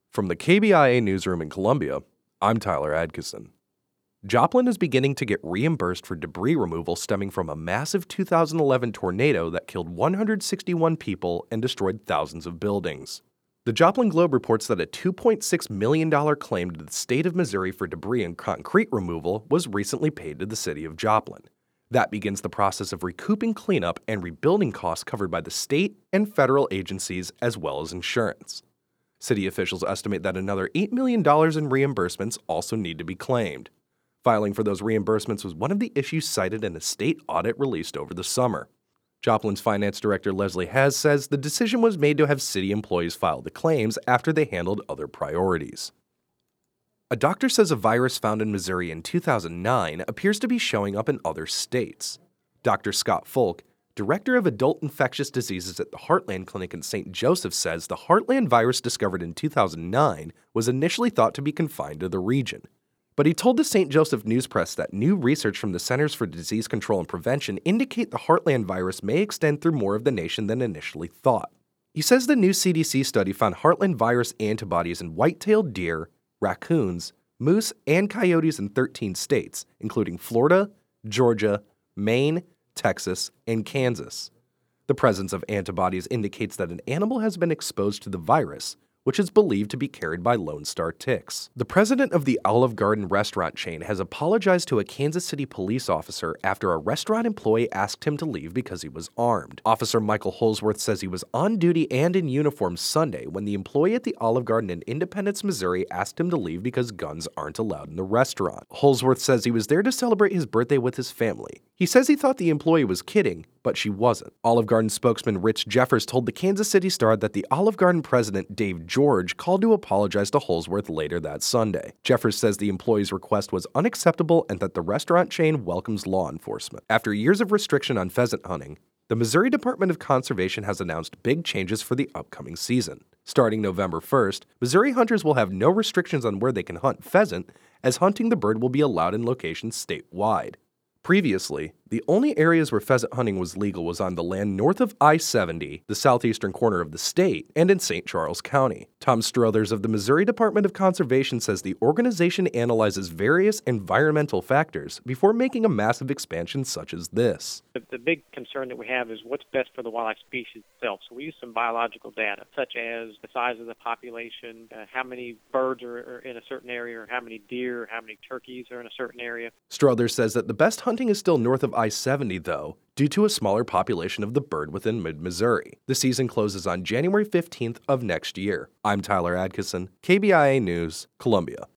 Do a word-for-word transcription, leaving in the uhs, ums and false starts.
From the K B I A newsroom in Columbia, I'm Tyler Adkison. Joplin is beginning to get reimbursed for debris removal stemming from a massive two thousand eleven tornado that killed one hundred sixty-one people and destroyed thousands of buildings. The Joplin Globe reports that a two point six million dollars claim to the state of Missouri for debris and concrete removal was recently paid to the city of Joplin. That begins the process of recouping cleanup and rebuilding costs covered by the state and federal agencies as well as insurance. City officials estimate that another eight million dollars in reimbursements also need to be claimed. Filing for those reimbursements was one of the issues cited in a state audit released over the summer. Joplin's finance director Leslie Hess says the decision was made to have city employees file the claims after they handled other priorities. A doctor says a virus found in Missouri in two thousand nine appears to be showing up in other states. Doctor Scott Folk, director of adult infectious diseases at the Heartland Clinic in Saint Joseph, says the Heartland virus discovered in two thousand nine was initially thought to be confined to the region. But he told the Saint Joseph News Press that new research from the Centers for Disease Control and Prevention indicate the Heartland virus may extend through more of the nation than initially thought. He says the new C D C study found Heartland virus antibodies in white-tailed deer, raccoons, moose, and coyotes in thirteen states, including Florida, Georgia, Maine, Texas, and Kansas. The presence of antibodies indicates that an animal has been exposed to the virus, which is believed to be carried by Lone Star ticks. The president of the Olive Garden restaurant chain has apologized to a Kansas City police officer after a restaurant employee asked him to leave because he was armed. Officer Michael Holsworth says he was on duty and in uniform Sunday when the employee at the Olive Garden in Independence, Missouri asked him to leave because guns aren't allowed in the restaurant. Holsworth says he was there to celebrate his birthday with his family. He says he thought the employee was kidding, but she wasn't. Olive Garden spokesman Rich Jeffers told the Kansas City Star that the Olive Garden president Dave George called to apologize to Holsworth later that Sunday. Jeffers says the employee's request was unacceptable and that the restaurant chain welcomes law enforcement. After years of restriction on pheasant hunting, the Missouri Department of Conservation has announced big changes for the upcoming season. Starting November first, Missouri hunters will have no restrictions on where they can hunt pheasant, as hunting the bird will be allowed in locations statewide. Previously, the only areas where pheasant hunting was legal was on the land north of I seventy, the southeastern corner of the state, and in Saint Charles County. Tom Struthers of the Missouri Department of Conservation says the organization analyzes various environmental factors before making a massive expansion such as this. The, the big concern that we have is what's best for the wildlife species itself. So we use some biological data, such as the size of the population, uh, how many birds are, are in a certain area, or how many deer, or how many turkeys are in a certain area. Struthers says that the best hunting is still north of I seventy, though, due to a smaller population of the bird within mid-Missouri. The season closes on January fifteenth of next year. I'm Tyler Adkison, K B I A News, Columbia.